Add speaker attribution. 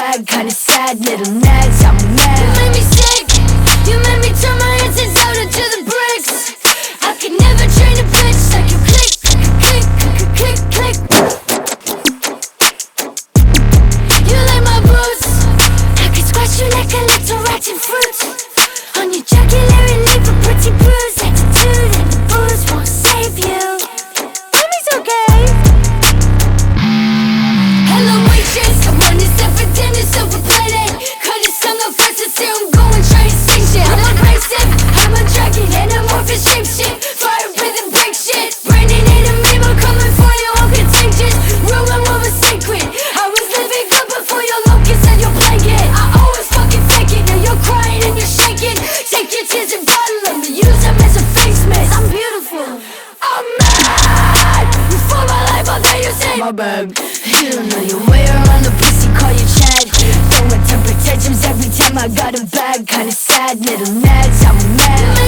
Speaker 1: bag, kinda sad, little nags, I'm mad. You made me sick, you made me turn my insides out into the bricks. I could never train a bitch like you click, click, click, click, click. You like my boots, I could squash you like a little rotten fruit. On your jugular and leave a pretty bruise. Attitude and the booze won't save you. Mommy's okay. Hello waitress, I want this stuff for dinner, so overplated. Cut his tongue up fast and say I'm going try to sing shit. I'm abrasive, I'm a dragon, anamorphic shape shit. Fire breathing break shit. Brandon ain't a meme, I'm coming for you, I'm contagious. Ruin what was sacred. I was living good before your locust and your blanket. I always fucking fake it, now you're crying and you're shaking. Take your tears and bottle them, and use them as a face mask. I'm beautiful, I'm mad. You for my life, I'll tell you say my bad. You don't know your way around the pussy, call you Chad. Throwing temper tantrums every time I got him back. Kinda sad, little nags, I'm mad.